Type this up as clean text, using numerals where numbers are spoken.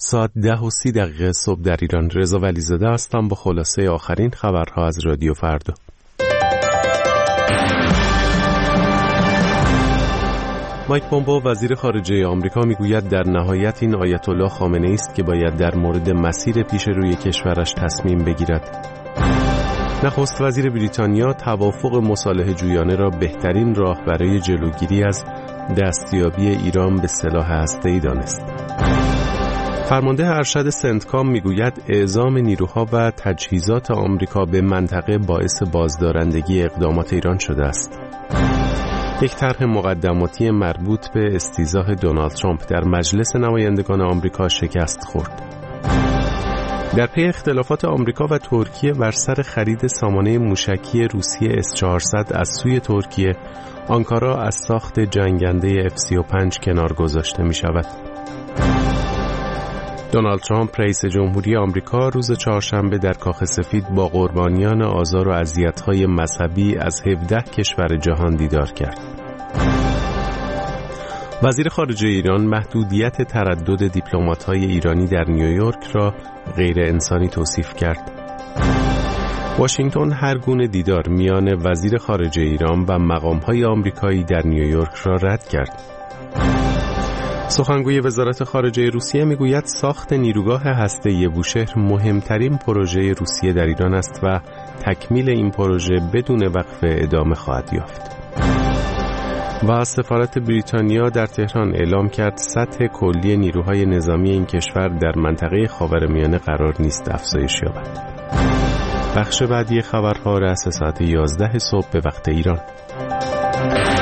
ساعت 10:30 صبح در ایران. رضا ولیزاده هستم با خلاصه آخرین خبرها از رادیو فردا. مایک پومپئو وزیر خارجه آمریکا میگوید در نهایت این آیت الله خامنه‌ای است که باید در مورد مسیر پیش روی کشورش تصمیم بگیرد. نخست وزیر بریتانیا توافق مصالحه جویانه را بهترین راه برای جلوگیری از دستیابی ایران به سلاح هسته‌ای دانست. فرمانده ارشد سنتکام میگوید اعزام نیروها و تجهیزات آمریکا به منطقه باعث بازدارندگی اقدامات ایران شده است. یک طرح مقدماتی مربوط به استیضاح دونالد ترامپ در مجلس نمایندگان آمریکا شکست خورد. در پی اختلافات آمریکا و ترکیه بر سر خرید سامانه موشکی روسیه S-400 از سوی ترکیه، آنکارا از ساخت جنگنده F-35 کنار گذاشته می شود. دونالد ترامپ رئیس جمهوری آمریکا روز چهارشنبه در کاخ سفید با قربانیان آزار و اذیت‌های مذهبی از 17 کشور جهان دیدار کرد. وزیر خارجه ایران محدودیت تردد دیپلمات‌های ایرانی در نیویورک را غیر انسانی توصیف کرد. واشنگتن هر گونه دیدار میان وزیر خارجه ایران و مقام‌های آمریکایی در نیویورک را رد کرد. سخنگوی وزارت خارجه روسیه میگوید ساخت نیروگاه هسته‌ای بوشهر مهمترین پروژه روسیه در ایران است و تکمیل این پروژه بدون وقفه ادامه خواهد یافت. و سفارت بریتانیا در تهران اعلام کرد سطح کلی نیروهای نظامی این کشور در منطقه خاورمیانه قرار نیست افزایش یابد. بخش بعدی خبرها رأس ساعت 11 صبح به وقت ایران.